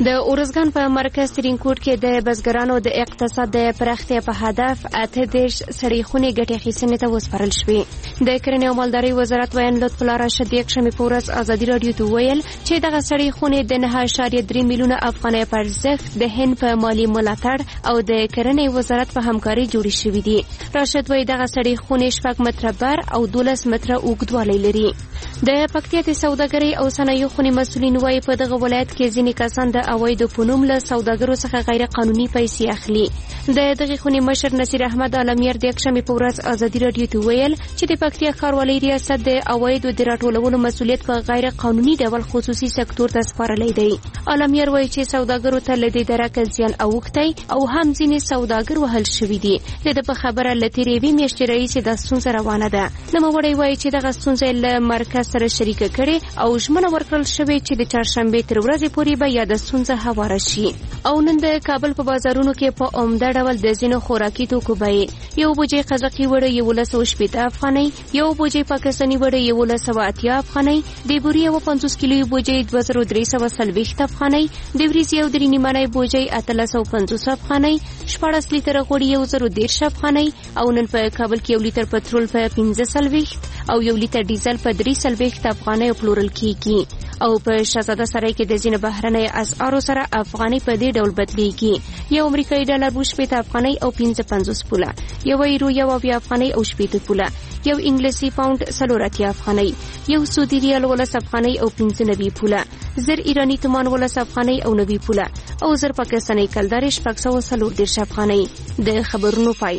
د اورزګان په مرکز ترینکوټ کې د بزګرانو د اقتصاد د پراختیا په هدف 18 سړې خونې ګټې اخیستنې ته وسپارل شوې. د کرنې او مالدارۍ وزارت ویان لطف الله راشد د یکشنبې په ورځ ازادي راډیو ته ویل چې دغه سړې خونې د 9.3 میلیونه افغانۍ په ارزښت د هند په مالی ملاتړ او د کرنې وزارت په همکاري جوړې شوې دي. راشد وایي دغه سړې خونې 6 متره بر او 12 متره اوږدوالی لري. د پکتیا د سوداګرۍ او صنایعو خونې مسؤلین وایي په دغه ولایت کې ځینې کسان د عوایدو په نوم له سوداګرو څخه غیر قانوني پیسې اخلي. د دغه خونې مشر نصیر احمد عالمیر د یکشنبې په ورځ ازادي راډیو ته ویل چې د پکتیا ښاروالۍ ریاست د عوایدو د راټولولو مسؤلیت په غیر قانوني ډول خصوصي سکتور ته سپارلی دی. عالمیر وایي چې سوداګرو ته له دې درکه زیان اوښتی او هم ځینې سوداګر وهل شوي دي. د ده په خبره له تېرې یوې میاشتې راهیسې دا ستونزه روانه ده. نوموړی وایي چې دغه ستونزه له مرکز سره شریکه کړې او ژمنه ورکړل شوې چې د چهارشنبې تر ورځې پورې به یاده ستونزه هواره شي. او نن د کابل په بازارونو کې په عمده ډول د ځینو خوراکي توکو بیې یو بوجۍ قزقي وړه 1180 افغانۍ، یو بوجۍ پاکستاني وړه 1180 افغانۍ، د بوري یو 50 کیلو بوجۍ 2340 افغانۍ، د وریځ یو 3 نیمه بوجۍ 1350 افغانۍ، 14 لیټره غوړي 1013 افغانۍ او نن په کابل کې 1 لیټر پټرول په 15 او 1 لیټر ډیزل په 3 افغانۍ پلورل کیږي. او په شهزاده سرای کې د ځینو بهرنۍ اسعارو سره افغانۍ په دې ډول بدلیږي. یو امریکایي ډالر 80 افغانۍ او 55 پوله، یو یورو 20 افغانۍ او 80 پوله، یو انګلیسي پاوند 40 افغانۍ، یو سعودي ریال 10 افغانۍ او 95 پوله، زر ایرانی تومان 10 افغانۍ او 90 پوله او زر پاکستاني کلدار 640 افغانۍ. د خبرونو پای.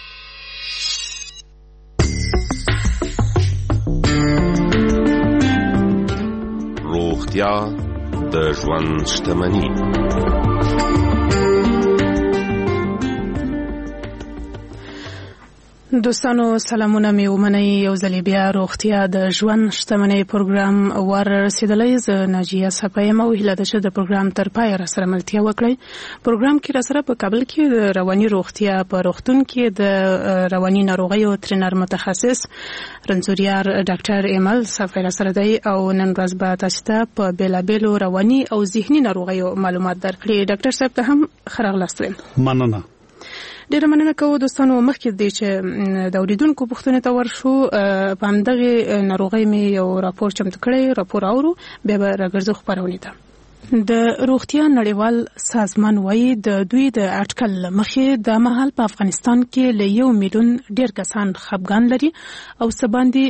روغتیا د ژوند شتمني. دوستانو سلامونه مې ومنئ. یو ځل بیا روغتیا د ژوند شتمنۍ پروګرام ور رسیدلی. زه ناجیه صفا یم او هیله ده چې د پروګرام تر پایه راسره ملتیا وکړئ. پروګرام کې راسره په کابل کې د رواني روغتیا په روغتون کې د رواني ناروغیو ترینر متخصص رنځوریار ډاکټر ایمل صفا راسره دی او نن ورځ به تاسو ته په بیلابیلو رواني او ذهني ناروغیو معلومات درکړي. ډاکټر صاحب ته هم ښه راغلاست. مننه. ډیره مننه کوو دوستانو. مخکې دی چې د اوریدونکو پوښتنې ته ورشو په همدغه ناروغۍ مې یو راپور چمتو کړی، راپور اورو بیا به راګرځو خپرونې ته. د روغتیا نړیوال سازمان وایي د دوی د اټکل مخې د مهال په افغانستان کې له 1 میلیون ډیر کسان خپګان لري او سباندې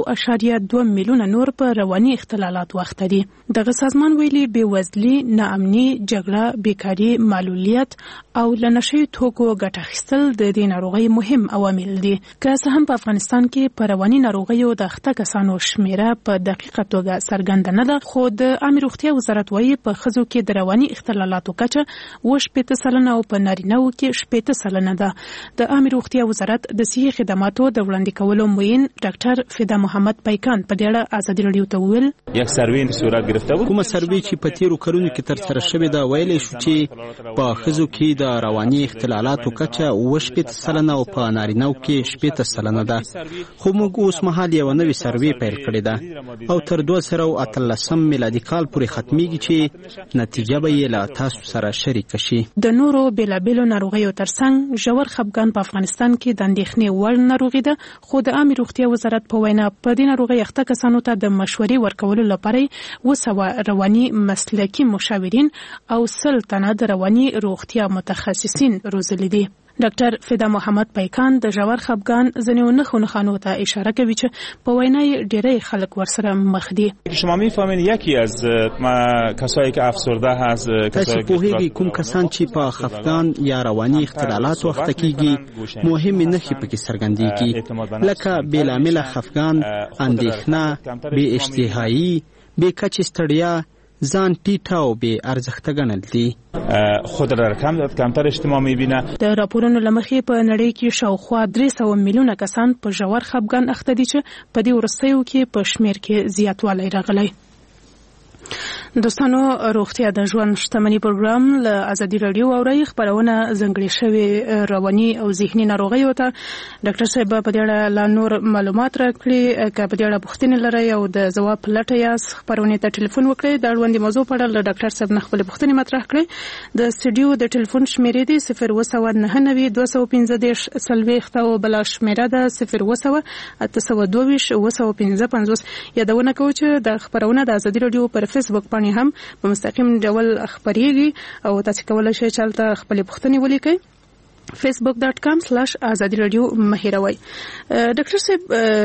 1.2 میلیونه نور په رواني اختلالات وخت دي. دغه سازمان ویلي بېوزلي، ناامني، جګړه، بیکاري، معلولیت او له نشهیي توکو ګټه اخیستل د دې ناروغۍ مهم عوامل دي. که څه هم په افغانستان کې په رواني ناروغیو د اخته کسانو شمیره په دقیقه توګه څرګنده نه ده، خو د عامه روغتیا وزارت وایي په ښځو کې د رواني اختلالاتو کچه 80% او په نارینه‌و کې 80% ده. د عامه روغتیا وزارت د صحي خدماتو د وړاندې کولو معین ډاکټر فدا محمد پیکان په دې اړه ازادي راډیو ته وویل یک سروې صورت گرفته بود. کومه سروې چې په تیرو کلونو کې تر سره شوې ده ویلې شو چې په ښځو کې د رواني اختلالاتو کچه 80% او په نارینه‌و کې 80% ده. خو موږ اوس مهال یو نوې سروې پیل کړې ده او تر 2013 میلادي کال پورې ختميږي چې نتیجه به یې له تاسو سره شریک شي. د نورو بیلابیلو ناروغیو ترڅنګ ژور خپګان په افغانستان کې د اندېښنې وړ ناروغي ده، خو د عامه روغتیا وزارت په وینا په دې ناروغۍ اخته کسانو ته د مشورې ورکولو لپاره 200 رواني مسلکي مشاورین او 100 تنه د رواني روغتیا متخصصین روزلي دي. ډاکټر فدا محمد پیکان د ژور خپګان ځینو نښو ته اشاره کوي چې په وینا ډېری خلک ورسره مخ دي. شما میفهمین یکی از کسایی که افسرده هست، کسایی که کوم کسان چې په خفګان یا رواني اختلالات وخت کېږي مهمه نښې پکې څرګندېږي، لکه بېلامل خفګان، اندېښنه، بې اشتهایی، بې کچې ستړیا، ځان ټیټ او بې ارزښته ګڼل دي. خود را کمتر اجتماع میبینه. د راپورونو لمخې په نړۍ کې شاوخوا 300 میلیونه کسان په ژور خپګان اخته دي چې په دې وروستیو کې په شمیر کې زیاتوالی راغلی. دوستانو روغتیا د ژوند شتمنۍ پروګرام له ازادي رادیو اوري خبرونه زنګړې شوی رواني او ذهني ناروغیو ته ډاکټر صاحب په دې اړه لا نور معلومات راکړي که په دې اړه پوښتنې لرئ او د ځواب په لټه یاست خبرونه ته ټلیفون وکړئ د اړوندې موضوع په اړه له ډاکټر صاحب نه خپلې پوښتنې مطرح کړئ د سټوډیو د ټلیفون شمیرې دي 099 215 40 او بل شمیره ده 0 822 215 یادونه کوم چې د خبرونه د ازادي رادیو پر فیسبوک هم په مستقیم ډول خبريږي او تاسو کولای شئ چې تاسو خپل پوښتنې ولیکئ facebook.com/azadiradio مهیروي ډاکټر صاحب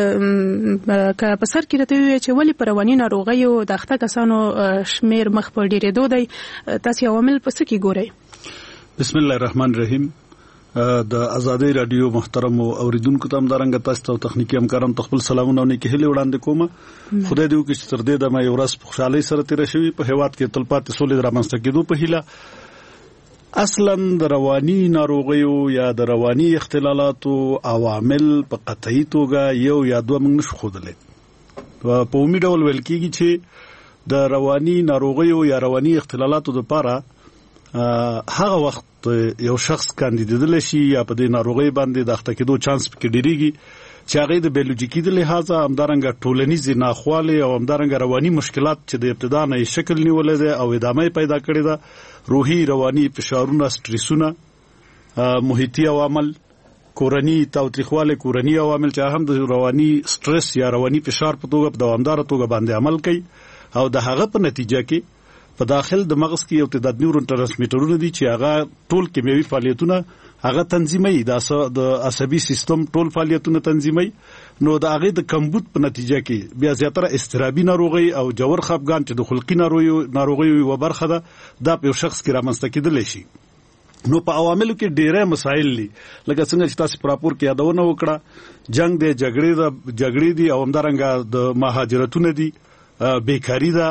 که په سر کې راته وی چې ولی پر رواني ناروغیو د اخته کسانو شمیر مخ په ډیرېدو دی تاسو عوامل په څه کې ګورئ؟ بسم الله الرحمن الرحیم. د ازادي رادیو محترم اوریدونکو ته همدارنګه تاسو ته تخنیکی همکاران خپل سلامونه او نیکه هیله وړاندې کوم. خدای دې وکړي چې تر دې د ما یو ورځ په خوشحالۍ سره تیر شي په هیواد کې تلپاتې سولې رامنځته کېدو په هیله. اصلا د رواني ناروغیو یا د رواني اختلالاتو عوامل په قطعي توګه یو یا دوه موږ نشو ښودلی. په عمومي ډول ویل کېږي چې د رواني ناروغیو یا رواني اختلالاتو لپاره هغه وخت یو شخص کاندیدیدل شي یا په دې ناروغي باندې د اخته کېدو چانس پکې ډیریږي چې هغه د بیولوژیکي د لحاظه همدارنګه ټولنیز ناخواله او همدارنګه رواني مشکلات چې د ابتدا نه شکل نیولې ده او ادامه پیدا کړې ده روحي رواني فشارونه سټریسونه محیطي عوامل کورنی تاوتریخواله کورنی عوامل چې هم د رواني سټرس یا رواني فشار په توګه په دوامدار توګه باندې عمل کوي او د هغه په نتیجه کې په داخل د مغز کې یو تعداد نیورون ترانسمیټرونه دي چې هغه ټول کیمیاوي فعالیتونه هغه تنظیمي د عصبي سیستم ټول فعالیتونه تنظیمي نو د هغه د کمبود په نتیجه کې بیا زیاتره استرابي ناروغي او جوور خپګان چې د خلقي ناروغي و برخه ده دا په یو شخص کې رامنځته کېدلی شي. نو په عواملو کې ډېرې مسایل دي لکه څنګه چې تاسو پراپور کې یادونه وکړه جنگ دی جګړې دي او همدارنګه د مهاجرتونه دي بیکاری ده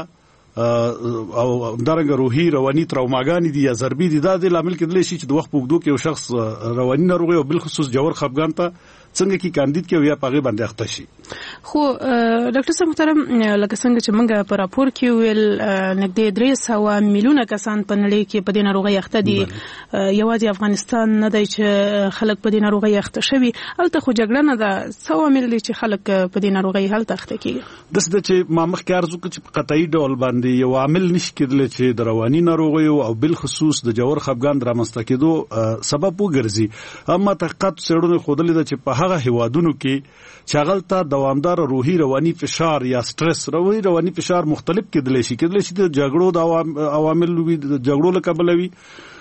او همدارنګه روحي رواني تراوماګان دي یا ضربي دي دا د لامل کېدلی شي چې د وخت په اوږدو کې یو شخص رواني ناروغي او بل خصوص جوور خپګان ته څنګه کې کاندید کې یا پاغي باندې اخته شي. خو ډاکټر صاحب محترم لکه څنګه چې موږ په راپور کې ویل نږدې 300 میلیونه کسان په نړۍ کې په دې ناروغي اخته دي یوازې افغانستان نه دی چې خلک په دې ناروغي اخته شوي البته خو جګړه نه ده څه عوامل دي چې خلک په دې ناروغي هلته اخته کیږي دسته چې ما مخکې ارزو کوم چې په قطعي ډول باندې یو عامل نشي کېدلی چې د رواني ناروغیو او بل خصوص د جوور خپګان رامنځته کېدو سبب وګرځي اما تحقیقات څېړنې ښودلې ده چې په هغه هیوادونو کې چې هغه دوامدار روحي رواني فشار یا سټرس رواني فشار مختلف کېدلی شي د جګړو د عوامل وي د جګړو له کبله وي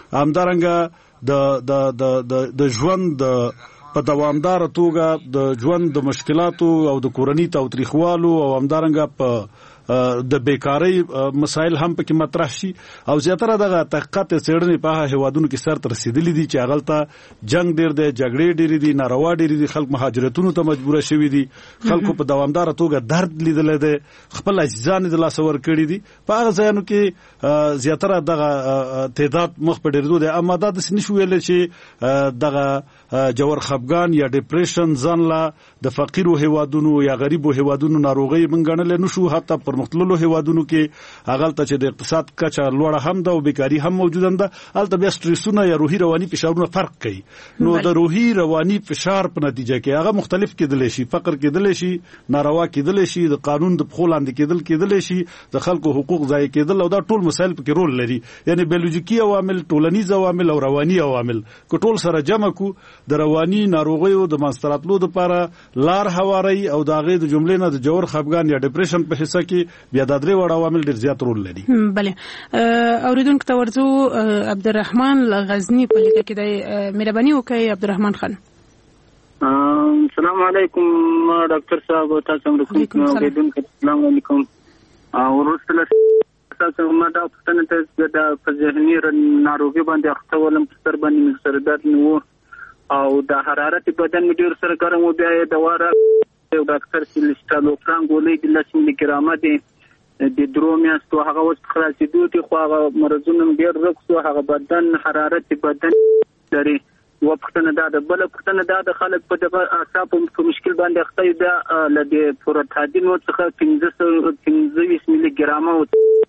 همدارنګه د ژوند په دوامدار توګه د ژوند د مشکلاتو او د کورنۍ تاوتریخوالو او همدارنګه په د بیکاری مسایل هم پکې مطرح شي او زیاتره دغه تحقیقات څېړنې په هیوادونو کې سر ته رسیدلې دي چې هغه جنگ ډېر دی جګړې ډېرې دي ناروا ډېرې دي خلک مهاجرتونو ته مجبور شوي دي خلکو په دوامدار توګه درد لیدل دي خپل عزیزان د لاس ور کړی دي په هغه ځایونو کې زیاتره دغه تعداد مخ په ډېرېدو دي اما دا د نشو ویل چې دغه جوور خپګان یا ډیپریشن ځان لا د فقیرو هیوادونو یا غریبو هیوادونو ناروغي منګڼل نه شو حتی پرمختللو هیوادونو کې هغه ته چې د اقتصاد کچه لوړه هم ده او بیکاری هم موجوده ده البته بیا سټریسونه یا روحي رواني فشارونه فرق کوي نو د روحي رواني فشار په نتیجه کې هغه مختلف کېدلی شي فقر کېدلی شي ناروا کېدلی شي د قانون د پخو لاندې کېدلی شي د خلکو حقوق ضایع کېدل او دا ټول مسایل پکې رول لري یعنی بیولوژیکي عوامل ټولنیز عوامل او رواني عوامل کو ټول سره جمع کو د رواني ناروغیو د منستراتلو لپاره لار هواري او د هغه د جملې نه د جوور خپګان یا ډیپریشن په حصہ کې بیا د درې وړ عوامل ډیر زیات رول لري. بله اوریدونکو ته ورځو عبدالرحمن غزنی په لیکه کې د مهرباني وکړئ عبدالرحمن خان. السلام علیکم ډاکټر صاحب تاسو کوم اوریدونکو السلام علیکم ورسره تاسو ما دا پښتنه ته د ذهني ناروغي باندې اخته ولم ستر باندې مستر درد نو او د حرارت بدن ډیر سره کارم و بیا د واره یو ډاکټر سیلسټالوفران ګولې د 10 ملي ګرامه دي د درومیاستو هغه وخت خلاصېدو دي خو هغه مرزونه ډیر رکسو هغه بدن حرارت بدن لري و پښتنه دا بل پښتنه دا خلک په دغه اعصاب په مشکل باندې اخته ده لدې پروتادین څخه 15 ملي ګرامه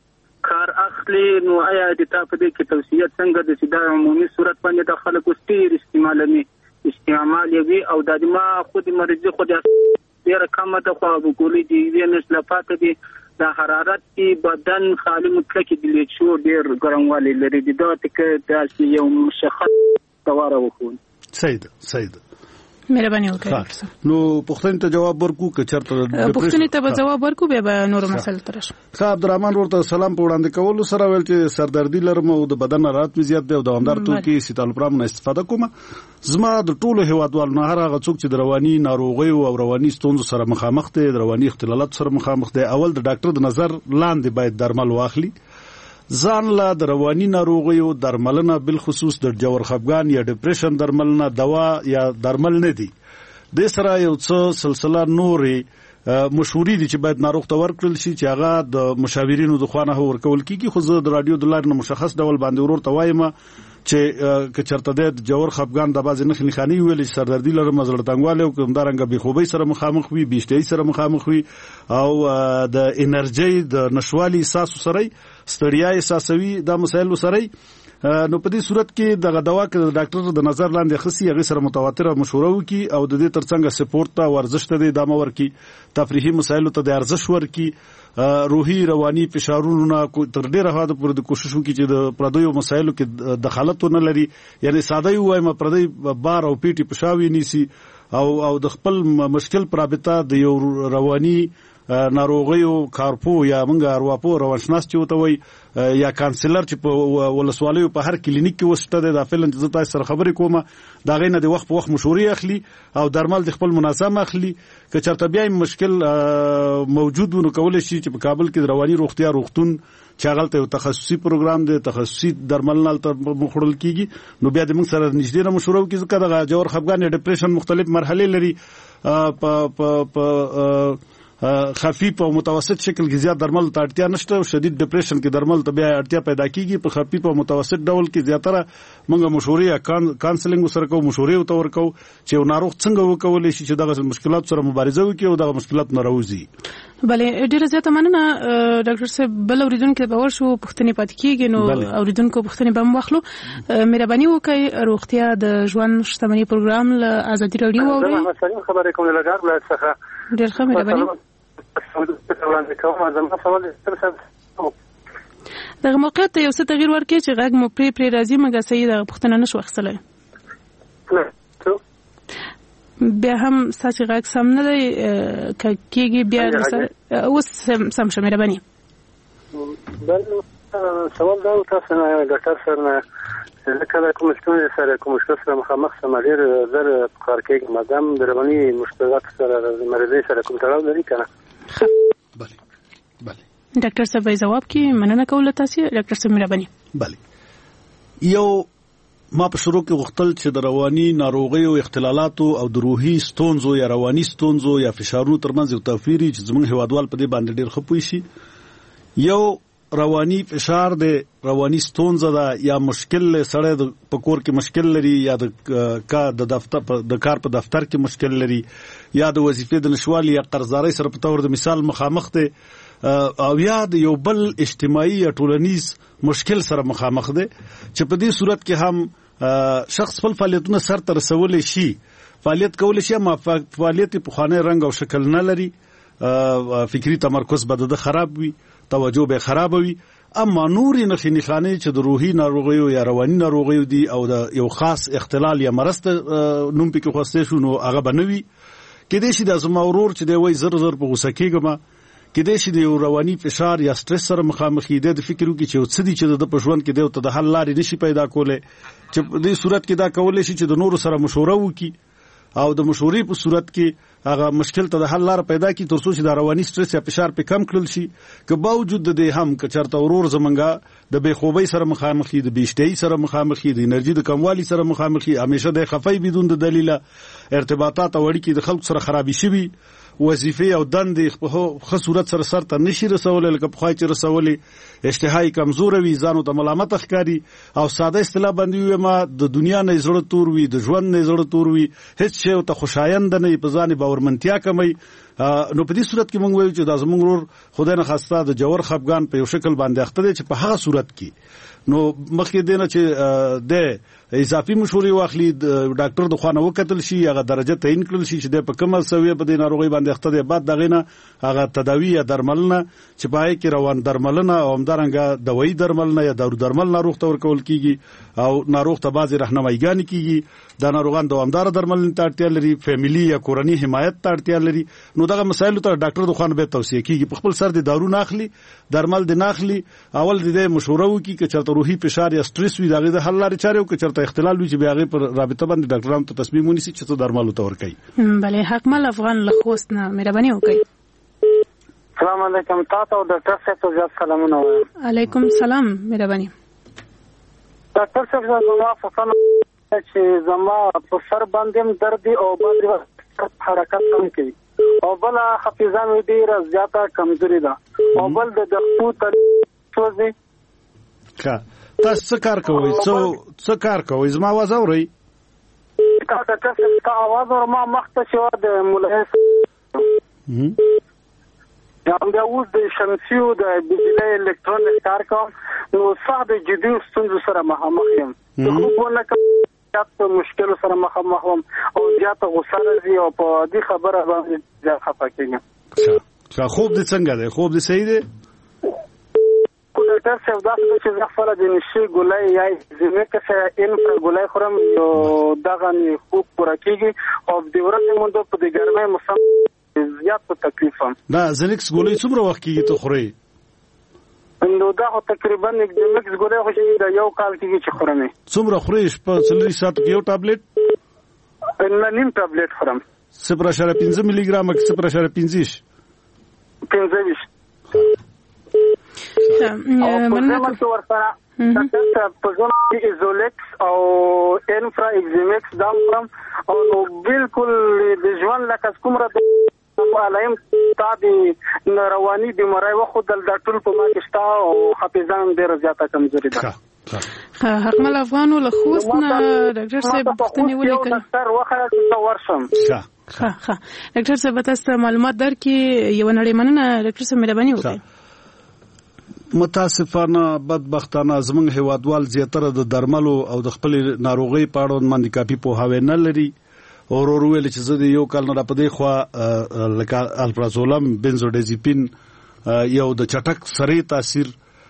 کار اخلي نو آیا د تا په دې کې توصیه څنګه د سیده عمومي صورت باندې د خلکو ستیر استعمال وي او د ما خود مرضی خود ډیره کمه ده خو وګورئ د وینس لپاره دي د حرارت کې بدن خالي مطلق د لیچو ډیر ګرموالی لري د دوه کې د یو مشخص تواره وکړو. سید مهرباني وکړئ. نو پښتنې ته جواب ورکو که چرته پښتنې ته به جواب ورکو به نور مسله ترش. عبدالرحمن ورته سلام په وړاندې کولو سره ویل چې سردردي لرم او د بدن حرارت مې زیات دی او دوامدار توکي سیتالوپرام نه استفاده کوم. زما د ټولو هیوادوالو نه هغه څوک چې د رواني ناروغیو او رواني ستونزو سره مخامخ دي د رواني اختلالات سره مخامخ دي اول د ډاکټر د نظر لاندې باید درمل واخلي. ځان لا د رواني ناروغیو درملنه بالخصوص د جوړ خفګان یا ډیپریشن درملنه دوا یا درمل نه دي. د سره یو څه سلسله نورې مشوري دي چې باید ناروغ ته ورکړل شي چې هغه د مشاورینو د خوانه ورکول کیږي. خو زه د رادیو د لارې مشخص ډول باندې ورور ته وایم چې که چرته د جوړ خفګان د بعض نښې نښانې ویلې سردردي لرم زړه تنګوالی او همدارنګه بېخوبۍ سره مخامخ وي بېشتهي سره مخامخ وي او د انرژۍ د نشوالي احساس سره ستړیا احساسوي دا مسایل سره نو په دې صورت کې دغه دوا کې د ډاکټر د نظر لاندې خصي هغه سره متواتره مشوره وکي او د دې ترڅنګ سپورت ته ورزش ته د ادامه ورکي تفریحي مسایل ته د ارزښت ورکي روحي رواني فشارونو تر ډیره حد پورې د کوشش وکي چې د پردیو مسایلو کې دخالت نه لري یعنی ساده وایم پردی بار او پیټي پښاوي نیسي او د خپل مشکل پر رابطه د یو رواني ناروغیو کارپو یا منګه ارواپو روانشناس چې وته وي یا کانسلر چې په ولسوالیو په هر کلینیک کې وسته د فعلا چې تاسو سره خبرې کومه دا غینه د وخت په وخت مشورې اخلي او درمل د خپل منظم اخلي که چرته بیا مشکل موجود ونه کول شي چې په کابل کې د رواني روغتیا روغتون چې هغه ته تخصصي پروګرام دی تخصصي درمل نه تر مخړل کیږي نو بیا د موږ سره نږدې نه مشوره وکړي ځکه د جوړ خفګان ډیپریشن مختلف مرحله لري په خفیف او متوسط شکل کې زیات درمل ته اړتیا نشته او شدید ډیپریشن کې درمل ته بیا اړتیا پیدا کیږي په خفیف او متوسط ډول کې زیاتره موږ مشورې یا کانسلینګ سره کوو مشورې ته ورکو چې ناروغ څنګه وکولای شي چې دغه مشکلات سره مبارزه وکړي او دغه مشکلات نه راوځي. بلې ډیره زیاته مننه ډاکټر صاحب بل اوریدونکو به ورشو پوښتنې پاتې کیږي نو اوریدونکو پوښتنې به واخلو. مهرباني وکړئ روغتیا د ژوند شتمنۍ پروګرام له آزادي رادیو اورئ. خبرې کوم له ګار له څخه ډیر ښه مهرباني. دغه موقعیت ته یو څه تغییر ورکړي چې غږ مو پرې راځي مګر صحیح دغه پوښتنه نشو اخیستلی بیا هم ستاسو غږ سم نه دی که کېږي بیا اوس سم شه مهرباني. سوال دا تاسو نه ډاکټر سره نه کله کوم ستونزې سره کوم مشکل سره مخامخ سم ډېر زر کار کوي مادام د رواني مشکلات سره د مریضۍ سره کوم تړاو لري کنه. بله ډاکټر صاحب جواب کې مننه کوله تاسو ډاکټر صاحب مهرباني. بله یو ما په شروع کې غوښتل چې د رواني ناروغیو اختلالاتو او د روحي ستونزو یا رواني ستونزو یا فشارونو ترمنځ یو توپیر چې زموږ هیوادوال په دې باندې ډېر ښه پوه شي. یو رواني فشار دی رواني ستونزه ده یا مشکل سره د پکور کې مشکل لري یا د کار په دفتر کې مشکل لري یا د وظیفې د نشوالي یا قرضدارۍ سره په تور د مثال مخامخ دی او یا د یو بل اجتماعي یا ټولنیز مشکل سره مخامخ دی چې په دې صورت کې هم شخص خپل فعالیتونه سرته رسولی شي فعالیت کولی شي اما فعالیت په خوانی رنګ او شکل نه لري فکری تمرکز به د خراب وي توجه به خراب وي اما نورې نښانې چې د روحي ناروغیو یا رواني ناروغیو دي او د یو خاص اختلال یا مرض نوم پکې خواسته شو نو هغه به نه وي. کېدای شي د زما ورور چې دی وایي زر په غوسه کېږم کېدای شي د یو رواني فشار یا سټرس سره مخامخ دی د فکر وکړي چې یو څه دي چې د په ژوند کې دی ته د حل لارې نشي پیدا کولی چې په دې صورت کې دا کولی شي چې د نورو سره مشوره وکړي او د مشورې په صورت کې هغه مشکل ته د حل لار پیدا کی تر څو چې د رواني سټرس یا فشار په کم کړل شي که باوجود د دې هم که چرته ورور زمونږه د بېخوبۍ سره مخامخ دي د بېشتهۍ سره مخامخ دي د انرژي د کموالي سره مخامخ دي همیشه د خفای بدون د دلیل ارتباطات او اړیکې د خلکو سره خرابې شوي وظیفې او دندې په ښه صورت سره سرته نشي رسولی لکه پخوا چې رسولې اشتهای کمزوره وي ځانو ته ملامت ښکاري او ساده اصطلاح باندې ووایم د دنیا نه زړه تور وي د ژوند نه زړه تور وي هیڅ شی ورته خوشاینده نه وي په ځان باورمنتیا کموي نو په دې صورت کې موږ وایو چې د زموږ ورور خدای نه خواسته د جوړ خپګان په یو شکل باندې اخته دي چې په هغه صورت کې نو مخکې دینه چې د اضافي مشورې واخلي ډاکټر د خوانه وکتل شي هغه درجه تعیین کړل شي چې د په کومه سویه په دې ناروغي باندې اخته دي بعد دغه نه هغه تداوی یا درملنه چې پای کې روان درملنه او همدارنګه دوايي درملنه یا دارو درمل ناروغ ته ورکول کیږي او ناروغ ته بعضی راهنمایګانې کیږي دا ناروغان دوامدار درملنې ته اړتیا لري فیملی یا کورنۍ حمایت ته اړتیا لري نو دغه مسایل ته ډاکټر د خوانه به توصیه کیږي په خپل سر د دارو ناخلي درمل د ناخلي اول د مشوره وکي چې چرته روحي فشار یا سټریس وي دغه د حل لارې چارې او چې چرته اختلال وي چې بیا غي پر رابطه باندې ډاکټرانو ته تصمیم ونیسي چې څه درمل ورته ورکړي بله حکمل افغان له خوست نه مهرباني وکړئ السلام علیکم تاسو او ډاکټر صاحب ته زیات سلامونه وایم علیکم السلام مهرباني ډاکټر صاحب زما فصل چې زما په سر باندې درد او باندې حرکت کم کوي او بل حافظه مې ډیره زیاته کمزوري ده او بل د دختو سوزي ښه تاسو څه کار کوئ څه کار کوئ زما आवाज اورئ ډاکټر صاحب تا आवाज اور ما مخته شو د ملحس دا اوس د شمسیو د بجلی الکترونیک کار کوم نو صاحب جدي ستونزو سره مخامخ یم خو نه کوم مشکل سره مخامخ یم او زیاته غوسه راځي او په دې خبره باندې ځکه خفه کېږم ښه خوب دې څنګه دی خوب دې صحیح دی ډاکټر صاحب دا چې زه خپل د نشي ګولای یا زمکه چې ان پر ګولای خورم یو دغه نه خوب پوره کیږي او د ورځې مونږ په دې ګرمۍ موسم زیات په تکلیف هم دا زنکس ګولای څومره وخت کیږي ته خوري نو دا تقریبا د زنکس ګولای خو چې د یو کال کیږي چې خورم څومره خوري په 40 ساعت کې یو ټابلیټ نه نیم ټابلیټ خورم 0.5 ملي ګرام 0.5 15 مننه ورسره په ځون کې ایزولیکس او انفرا ایگزیمکس دام فرم او نو بالکل د ژوند لکه کومره د علایم تابع رواني بیماری وخت د ټول په ما کې شته او حافظه هم ډیره زیاته کمزوري ده حکمل افغان له خوست نه ډاکټر صاحب پښتني ولیکل ډاکټر وخت چې ورشم ښه ډاکټر صاحب تاسو معلومات درکې یو نړۍ مننه ډاکټر صاحب مهرباني وکړئ متاسفانه بدبختانه زمونږ هیوادوال زیاتره د درملو او د خپل ناروغي په اړه باندې کافي پوهاوی نه لري او ورویل چې زه د یو کال نه په دې خوا لکه الپرازولم بنزودازپین یو د چټک سری تاثیر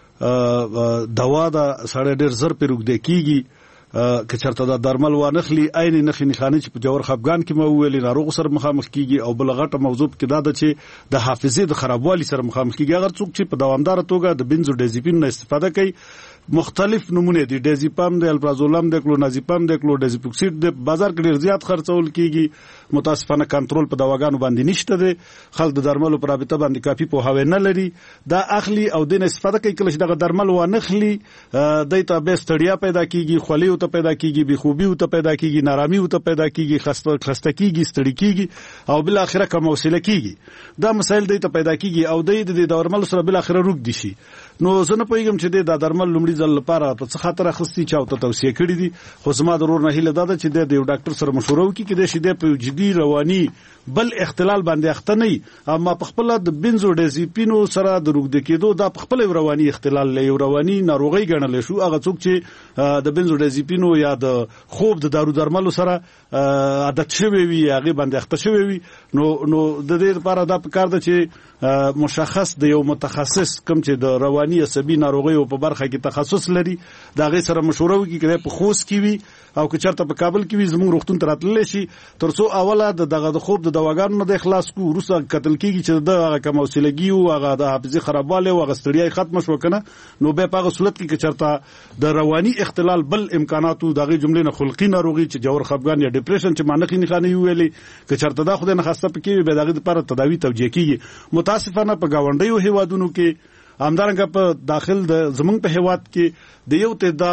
دوا دا سړی ډېر زر پیروګ دی کیږي که چرته دا درمل وانخلی عین نخې نښانې چې په جوړ خپګان کې مو ویلي ناروغ سره مخامخ کیږي او بل غټه موضوع کې دا ده چې د حافظې د خرابوالي سره مخامخ کیږي اگر څوک چې په دوامدار توګه د بنزودازپین نه استفاده کوي مختلف نمونه دي ډازپام د الپرازولم د کلونازپام د کلوډازپوکسید د بازار کې ډیر زیات خرڅول کیږي متاسفانه کنټرول په دواګانو باندې نشته دي خلک د درملو په رابطه باندې کافي پوهاوی نه لري دا اخلي او د استفاده کوي کله چې دغه درمل وانخلي دایته به ستړیا پیدا کیږي خولي او ته پیدا کیږي بخوبي او ته پیدا کیږي نارامي او ته پیدا کیږي خسته کیږي ستړي کیږي او بل اخره کوم وسیله کیږي دا مسایل دایته پیدا کیږي او د درمل سره بل اخره روک دي شي نو زه نه پوهیږم چې د درمل لومړي ځل لپاره په څه خاطر اخستي چا ته توصیه کړې دي خو زما ضرور نه هیله ده چې د یو ډاکټر سره مشوره وکړي چې د شیدې په جدي رواني بل اختلال باندې اخته نه اما په خپل د بنزودازپینو سره د روغ کېدو دا په خپل رواني اختلال له رواني ناروغي ګڼل شو هغه څوک چې د بنزودازپینو یا د خوب د دارو درملو سره عادت شوی وي هغه باندې اخته شوی وي نو د دې لپاره دا پکار ده چې مشخص د یو متخصص کوم چې د رواني عصبي ناروغیو په برخه کې تخصص لري دا غي سره مشوره وکړي چې په خوست کې وي او که چرته په کابل کې وي زموږ روغتون ته راتللی شي ترڅو اوله دغه د خوب د دواګانو نه د اخلاص کو وروسته قتل کیږي چې دغه کوم وسیلګي او هغه د حافظي خرابواله او غستړیا ختم شو کنه نو به په صورت کې چرته د رواني اختلال بل امکاناتو دغه جملې نه خلقي ناروغي چې جوړ خپګان یا ډیپریشن چې مانخي نه خاني ویلې که چرته دا خو نه خاصه پکې به دغه لپاره تداوی توجیه کیږي متاسفانه په گاونډیو هیوادونو کې همدارنګه په داخل د زمونږ په هیواد کې د یو تعداد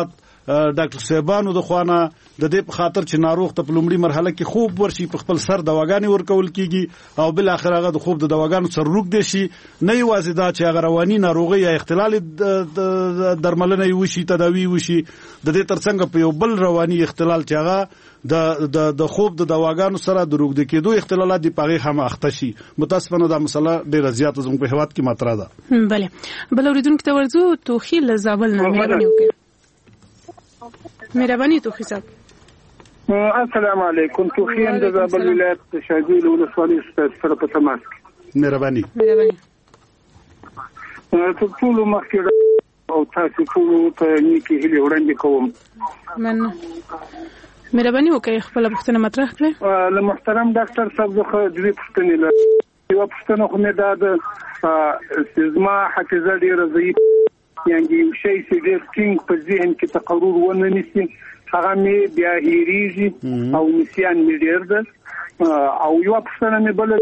ډاکټر صاحبانو د خوانه د دې په خاطر چې ناروغ ته په لومړي مرحله کې خوب ورشي په خپل سر دواګانې ورکول کیږي او بل اخر هغه د خوب د دواګانو سر روک دي شي نه یوازې دا چې هغه رواني ناروغي یا اختلال درملنه وشي تداوی وشي د دې ترڅنګ په یو بل رواني اختلال چې هغه د خوب د دواګانو سره د روک د کېدو اختلالات دی پغه هم اخته شي متاسفانه دا مسله ډیره زیاته زموږ په هواد کې مطرح ده بله بل اوریدونکو ته ورځو توخی لزابل نه مهرباني توخی صاحب السلام علیکم توخی هم د زابل ولایت شاذیل ولسوالۍ سره په تماس مهرباني ټول مخکې او تاسو ټول ته نیکی هلي وړاندې کوم مهرباني وکړئ خپل پوښتنه مطرح کړئ له محترم ډاکټر صاحب زه دوی پوښتنې لرم یو پوښتنه خو مې دا ده زما حافظه ډېره ضعیف یعنې یو شی چې ډېر ټینګ په ذهن کې تقرر ونه نیسي هغه مې بیا هېرېږي او نسیان مې ډېر ده او یوه پوښتنه مې بله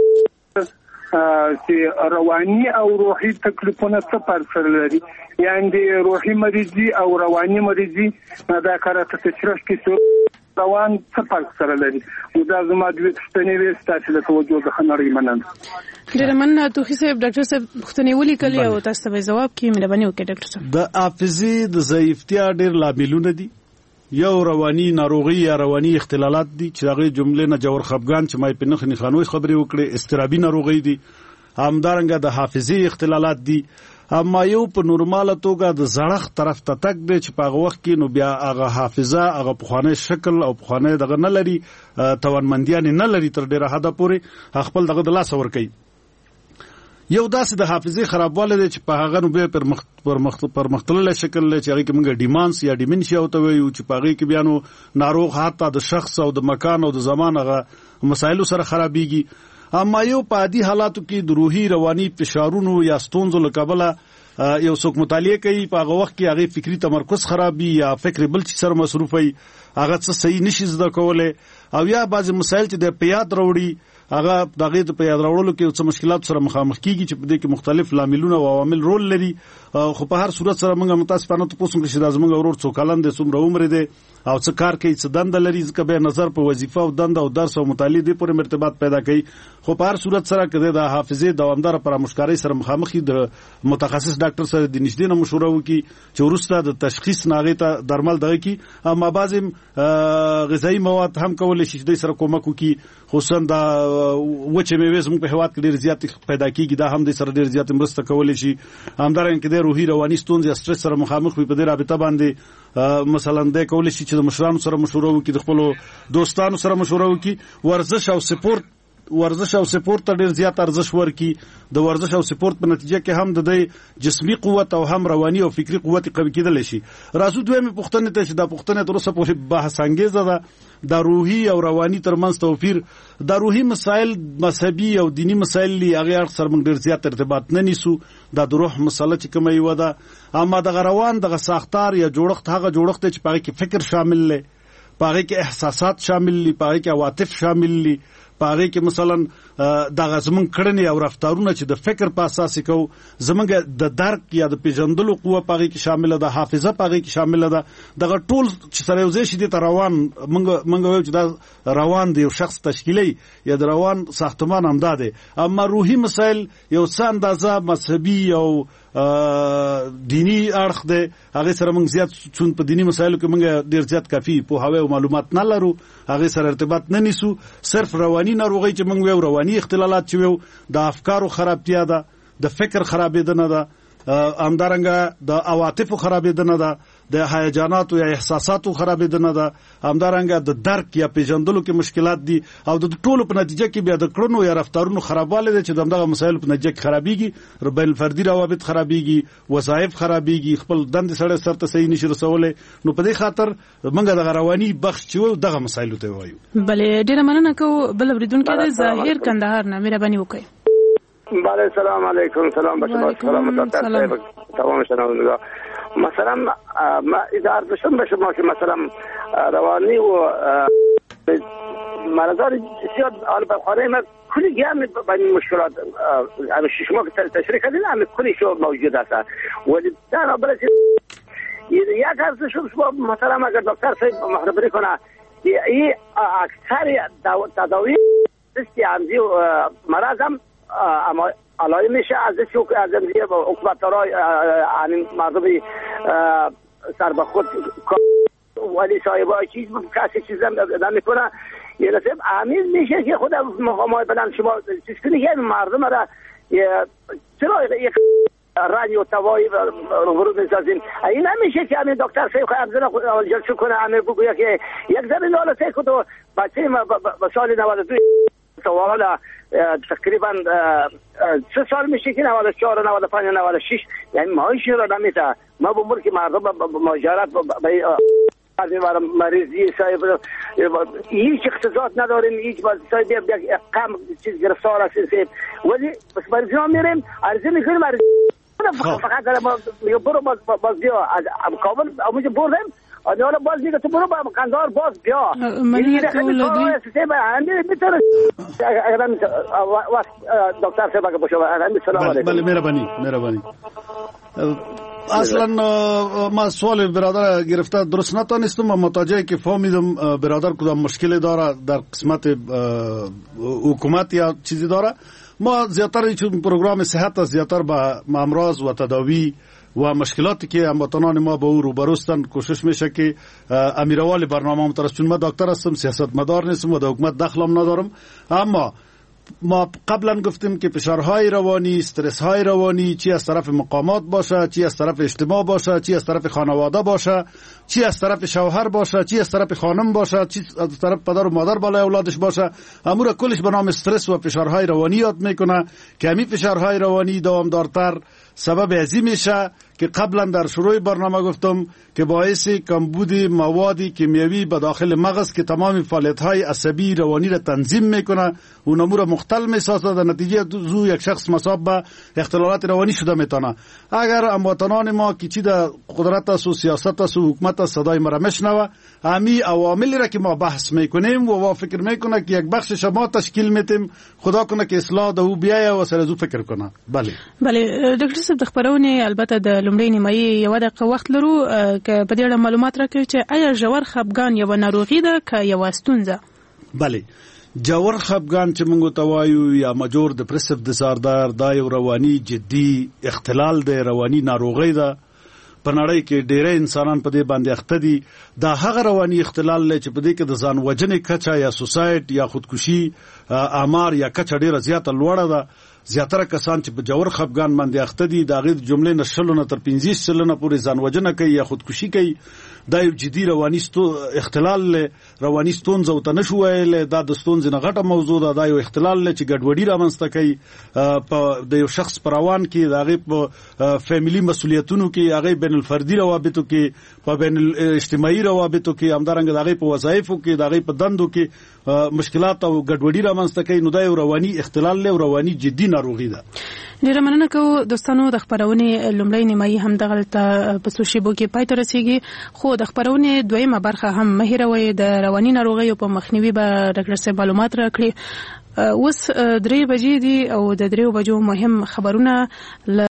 چې رواني او روحي تکلیفونه څه فرق سره لري یعنې روحي مریضي او رواني مریضي دا کار ته تشریح کې روان څه فرق سره لري دا زما د پوښتنې وې ستاسو له توجه څخه نړۍ مننه ډېر مننه توخی صاحب ډاکټر صاحب پوښتنې ولیکلې او تاسو ته جواب کې مهرباني وکړئ ډاکټر صاحب د حافظې د ضعیفتیا ډېر لاملونه دي یو رواني ناروغي یا رواني اختلالات دي چې هغه جملې نه جوړ خفګان چې مې په نخني خانوي خبرې وکړې استرابي ناروغي دي همدارنګه د حافظې اختلالات دي اما یو په نورماله توګه د زړخ طرف ته تک دی چې په هغه وخت کې نو بیا هغه حافظه هغه پخوانی شکل او پخوانی دغه نه لري توانمندیان نه لري تر ډیره حد پورې خپل دغه د لاس ور کوي یو داسې د حافظې خرابواله دی چې په هغه نو به پر مختلل شکل چې هغه کې موږ ډیمانس یا ډیمنشیا او ته ویو چې په هغه کې بیا نو ناروغ حتی د شخص او د مکان او د زمان هغه مسایلو سره خرابېږي اما یو په عادي حالاتو کې د روحي رواني فشارونو یا ستونزو له کبله یو څوک مطالعه کوي په هغه وخت کې هغه فکری تمرکز خرابي یا فکر بل څه سره مصروف وي هغه څه صحیح نشي زده کولای او یا بعض مسایل چې د پیاد وروړي هغه دغه د پیاد وروړلو کې څه مشکلات سره مخامخ کیږي چې په دې کې مختلف لاملونه او عوامل رول لري خو په هر صورت سره موږ متاسفانه ته پوښتنه کوي چې د زموږ ورور څو کلن دي څومره عمر دی او څه کار کوي څه دنده لري ځکه به نظر په وظیفه او دنده او درس او مطالعه دې پورې مرتبط پیدا کوي خو په هر صورت سره کده د حافظې دوامدار پرامشکاري سره مخامخي د متخصص ډاکټر سره د نږدې نه مشوره وکړي چې ورسته د تشخیص ناغې ته درمل دغه کی اما بعضی غذایی مواد هم کولای شي چې سره کومک وکړي خصوصا د وچه میوې زموږ په هواد کې ډېر زیات پیدا کیږي دا هم د سره ډېر زیات مرسته کولای شي همدارنګه د روحي رواني ستونزې سټرس سره مخامخ وي په دې رابطه باندې مثلا د کولای شي چې د مشرانو سره مشوره وکړي د خپل دوستانو سره مشوره وکړي ورزش او سپورت ته ډېر زیات ارزښت ورکړي د ورزش او سپورت په نتیجه کې هم د جسمي قوت او هم رواني او فکری قوت قوي کېدل شي راځو دویمه پوښتنه ته چې دا پوښتنه تر اوسه پورې بحث انګیزه ده د روحي او رواني ترمنځ توپیر د روحي مسایل مذهبي او دینی مسایل لري هغه سره موږ ډېر زیات ارتباط نه نیسو د روح مسله چې کومه یو ده اما د روان د ساختار یا جوړښت هغه جوړښت چې په کې فکر شامل لري په کې احساسات شامل لري په کې عواطف شامل لري پاره کې مثلا د غزمن کړنې او رفتارونه چې د فکر په اساس کو زمونږ د درک یا د پیژندلو قوه پاره کې شامل ده حافظه پاره کې شامل ده دغه ټول چې سره یو ځای شي د روان منګ وایو چې دا روان دی یو شخص تشکیلي یا د روان ساختمان هم ده اما روحي مسائل یو څه اندازه مذهبي او دینی اړخ ده هغه سره موږ زیات چون په دینی مسایلو کې موږ ډیر زیات کافي په هوا او معلومات نه لرو هغه سره ارتباط نه نیسو صرف رواني ناروغي چې موږ ویو رواني اختلالات چې ویو د افکارو خرابتیا ده د فکر خرابېدنه ده همدارنګه د عواطفو خرابېدنه ده د هیجاناتو یا احساساتو خرابېدنه ده همدارنګه د درک یا پیژندلو کې مشکلات دي او د ټولو په نتیجه کې بیا د کړنو یا رفتارونو خرابوالی دی چې دغه مسایل په نتیجه کې خرابېږي بین الفردي روابط خرابېږي وظایف خرابېږي خپل دندې سره سرته صحیح نشي رسولی نو په دې خاطر موږ د رواني بخش چې دغه مسایلو ته وایو بلې ډېره مننه کوو بل اوریدونکی دی ظاهر کندهار نه مهرباني وکړئ بله سلام علیکم سلام بچه سلامت تمام شنوندگان مثلا ما اذا داشتم به شما که مثلا روانی و مرضان زیاد آن بخوره ما کلی گیم با این مشکلات شما که تشریح کردین همه کلی شو موجود هستن ولی در برای یک از شما محترم اگر دکتر صاحب مخبری کنه این اکثر تداوی استیامزی و مرض هم علای میشه از امزی حکومت‌دارای مردمی سر به خود ولی صاحبای چیز کسی چیز نمیکنه یه نصیب عمیل میشه که خود مقامات بلند شما چیز کنی یه مردم را چرا یک رنی و توایی رو میسازیم این نمیشه که همین دکتر صاحب ابزار جلسه کنه همه بگوید که یک زمین حالا سه که تو بچه به سال 92 سوال تقریبا 3 سال میشه که 94 95 96 یعنی ماهیش رو نمیته ما به ملک مردم مهاجرت مریضی صاحب هیچ اقتصاد نداریم هیچ صاحب کم چیز گرفتار هستیم ولی بس مریضی ها میریم عرضه میکنیم فقط برو باز بیا از کابل اونجا بردیم آنی حالا باز میگه تو برو با قندار باز بیا این رقمی کار سیستم همین میتونه دکتر صاحب اگه باشه سلام علیکم بله مهربانی اصلا ما سوال برادر گرفته درست نتانستم متوجه که فهمیدم برادر کدام مشکلی داره در قسمت حکومت یا چیزی داره ما زیاتر چون پروگرام صحت زیاتر با امراض و تداوی و مشکلاتی که هموطنان ما با او روبروستن کوشش میشه که امیروالی برنامه طرف چون ما دکتر هستم سیاستمدار نیستم و در حکومت دخلم ندارم اما ما قبلا گفتیم که فشارهای روانی استرسهای روانی چی از طرف مقامات باشه چی از طرف اجتماع باشه چی از طرف خانواده باشه چی از طرف شوهر باشه چی از طرف خانم باشه چی از طرف پدر و مادر بالای اولادش باشه امور کلش به نام استرس و فشارهای روانی یاد میکنه که همین فشارهای روانی دوامدارتر سبب ازی میشه که قبلا در شروع برنامه گفتم که باعث کمبود مواد کیمیایی به داخل مغز که تمام فعالیت‌های عصبی روانی را تنظیم میکنه و امور مختل میسازه در نتیجه زو یک شخص مصاب به اختلالات روانی شده میتونه اگر هموطنان ما که چی در قدرت است و سیاست است و حکومت است صدای ما را میشنوه همین عواملی را که ما بحث میکنیم و فکر میکنه که یک بخشش ما تشکیل میتیم خدا کنه که اصلاح ده بیايه و سره زو فکر کنه بله دکتر صاحب د خبرونه البته د لومړی نیمایي یو دقیقه وخت لرو که په دې اړه معلومات راکړئ چې آیا ژور خپګان یو ناروغي ده که یو ستونزه بله ژور خپګان چې موږ ته وایو یا ماجور ډپریسیو ډیساردر دا یو رواني جدي اختلال دی رواني ناروغي ده په نړۍ کې ډېر انسانان په دې باندې اخته دي دا هغه رواني اختلال لري چې په دې کې د ځان وژنې کچه یا سوسایډ یا خودکشي آمار یا کچه ډېره زیاته لوړه ده زیاتره کسان چې په جوړ خپګان باندې اخته دي دا غیر جملې نشلونه تر 15 سلنه پورې ځان وژنه کوي یا خودکشي کوي دا یو جدي رواني اختلال رواني ستونزه او تنشو ویل دا د ستونزې نه غټه موضوع ده دا یو اختلال چې ګډوډي رامنځته کوي په د یو شخص پروان کې دا غي په فیملی مسولیتونو کې هغه بین الفردي روابطو کې په بین الاجتماعي روابطو کې همدارنګه دا غي په وظایفو کې دا غي په دندو کې مشکلات او ګډوډي رامنځته کوي نو دا یو رواني اختلال له رواني جدي ناروغي ده ډیره مننه کوم دوستانو د خبرونه لومړی نیمایي هم دغه په سوشيبو کې پای ته رسیدي خو د خبرونه دویمه برخه هم مهیروي د رواني ناروغیو په مخنیوي به ډاکټر صاحب معلومات راکړي اوس 3 بجې دي او د 3 بجو مهم خبرونه